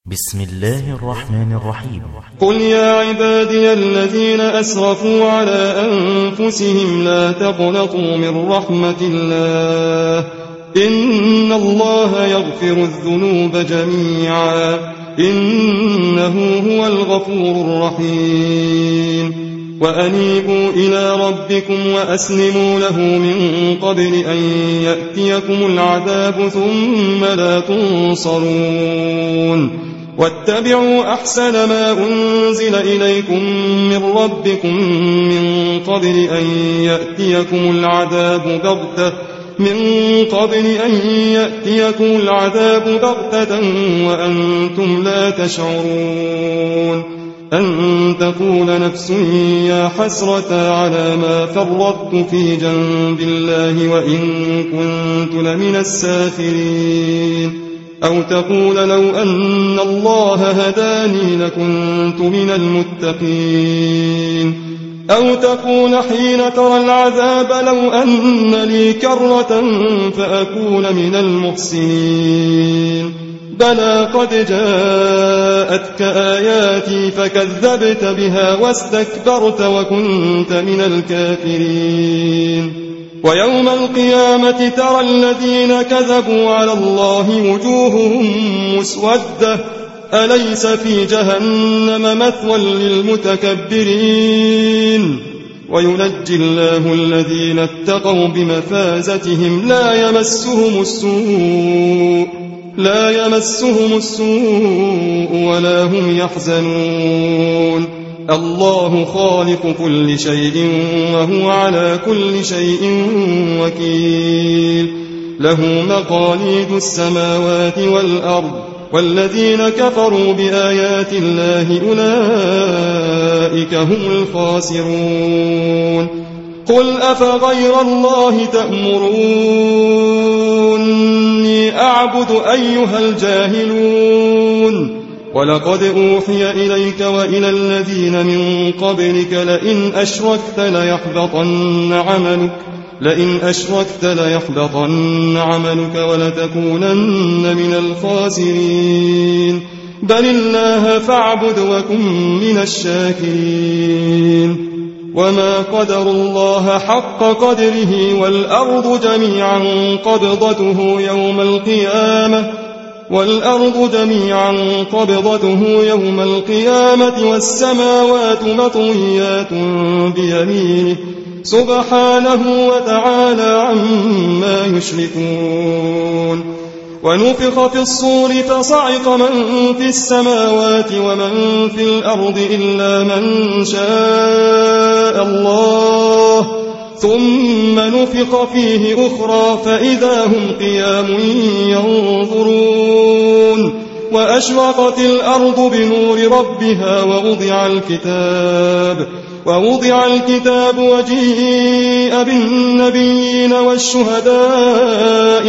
بسم الله الرحمن الرحيم. قل يا عبادي الذين أسرفوا على أنفسهم لا تقنطوا من رحمة الله إن الله يغفر الذنوب جميعا إنه هو الغفور الرحيم. وأنيبوا إلى ربكم وأسلموا له من قبل أن يأتيكم العذاب ثم لا تنصرون. واتبعوا أحسن ما أنزل إليكم من ربكم من قبل أن يأتيكم العذاب بغتة وأنتم لا تشعرون. أن تقول نفس يا حسرة على ما فرطت في جنب الله وإن كنت لمن الساخرين. أو تقول لو أن الله هداني لكنت من المتقين. أو تقول حين ترى العذاب لو أن لي كرة فأكون من المحسنين. بلى قد جاءتك آياتي فكذبت بها واستكبرت وكنت من الكافرين. ويوم القيامة ترى الذين كذبوا على الله وجوههم مسودة أليس في جهنم مثوى للمتكبرين. وينجي الله الذين اتقوا بمفازتهم لا يمسهم السوء ولا هم يحزنون. الله خالق كل شيء وهو على كل شيء وكيل. له مقاليد السماوات والأرض والذين كفروا بآيات الله أولئك هم الخاسرون. قل أفغير الله تأمروني أعبد أيها الجاهلون. ولقد أوحي إليك وإلى الذين من قبلك لئن أشركت ليحبطن عملك ولتكونن من الخاسرين. بل الله فاعبد وكن من الشاكرين. وما قدر الله حق قدره والأرض جميعا قبضته يوم القيامة والسماوات مطويات بيمينه سبحانه وتعالى عما يشركون. ونفخ في الصور فصعق من في السماوات ومن في الأرض إلا من شاء الله ثم نفخ فيه أخرى فإذا هم قيام ينظرون. وأشرقت الأرض بنور ربها ووضع الكتاب وجيء بالنبيين والشهداء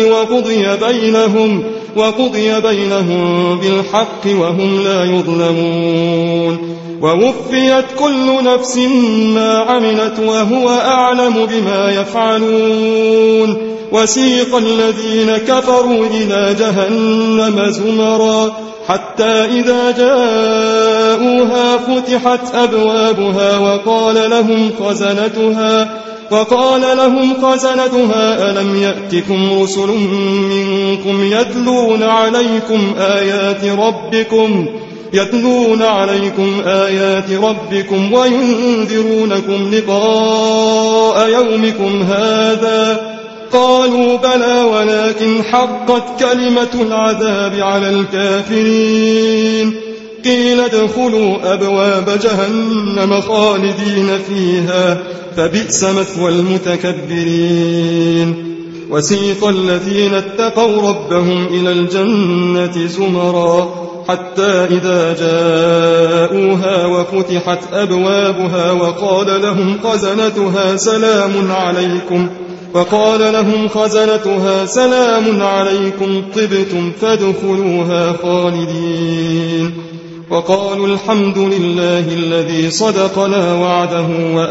وقضي بينهم بالحق وهم لا يظلمون. ووفيت كل نفس ما عملت وهو أعلم بما يفعلون. وسيق الذين كفروا إلى جهنم زمرا حتى إذا جاءوها فتحت أبوابها وقال لهم خزنتها ألم يأتكم رسل منكم يتلون عليكم آيات ربكم وينذرونكم لقاء يومكم هذا. قالوا بلى ولكن حقت كلمة العذاب على الكافرين. قيل ادخلوا أبواب جهنم خالدين فيها فبئس مثوى المتكبرين. وسيق الذين اتقوا ربهم إلى الجنة زمرا حتى إذا جاءوها وفتحت أبوابها وقال لهم خزنتها سلام عليكم طبتم فادخلوها خالدين. وقالوا الحمد لله الذي صدقنا وعده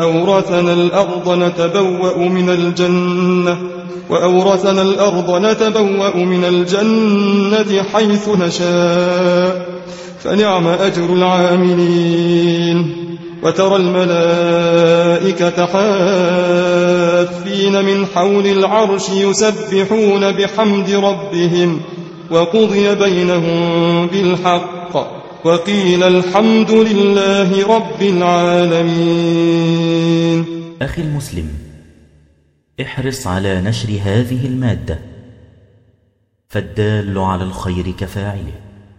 وأورثنا الأرض نتبوأ من الجنة حيث نشاء فنعم أجر العاملين. وترى الملائكة حافين من حول العرش يسبحون بحمد ربهم وقضي بينهم بالحق وقيل الحمد لله رب العالمين. أخي المسلم، احرص على نشر هذه المادة، فالدال على الخير كفاعله.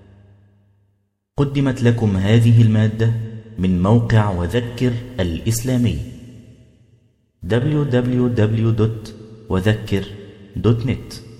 قدمت لكم هذه المادة من موقع وذكر الإسلامي www.وذكر.net.